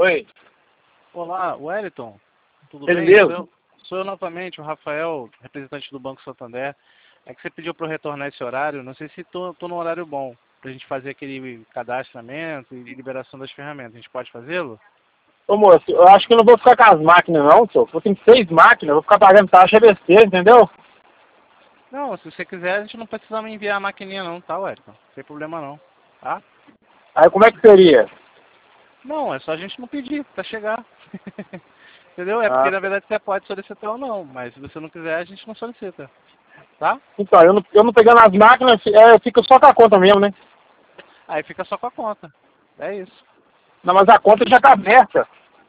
Oi. Olá, Wellington. Tudo Ele bem? mesmo? Sou eu novamente, o Rafael, representante do Banco Santander. É que você pediu para eu retornar esse horário. Não sei se tô no horário bom para a gente fazer aquele cadastramento e liberação das ferramentas. A gente pode fazê-lo? Ô moço, eu acho que eu não vou ficar com as máquinas não, senhor. Eu tenho 6 máquinas, eu vou ficar pagando taxa besteira, entendeu? Não, se você quiser, a gente não precisa me enviar a maquininha não, tá, Wellington? Não tem problema não, tá? Aí como é que seria? Não, é só a gente não pedir para chegar. Entendeu? É Ah, porque na verdade você pode solicitar ou não, mas se você não quiser, a gente não solicita, tá? então, eu não pegando as máquinas, fica só com a conta mesmo, né? Aí fica só com a conta. É isso. Não, mas a conta já tá aberta.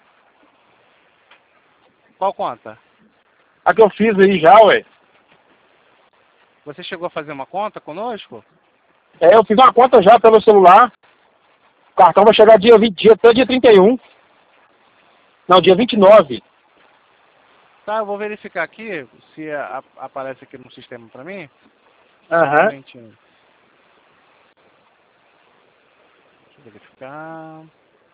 Qual conta? A que eu fiz aí já, ué. Você chegou a fazer uma conta conosco? Eu fiz uma conta já pelo celular. O cartão vai chegar dia 20, até dia 31. Não, dia 29. Tá, eu vou verificar aqui se aparece aqui no sistema pra mim. Só um Aham. momentinho. Deixa eu verificar.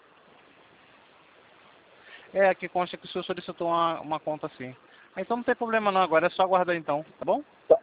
É, aqui consta que o senhor solicitou uma conta assim. Então não tem problema não, agora é só aguardar então, tá bom?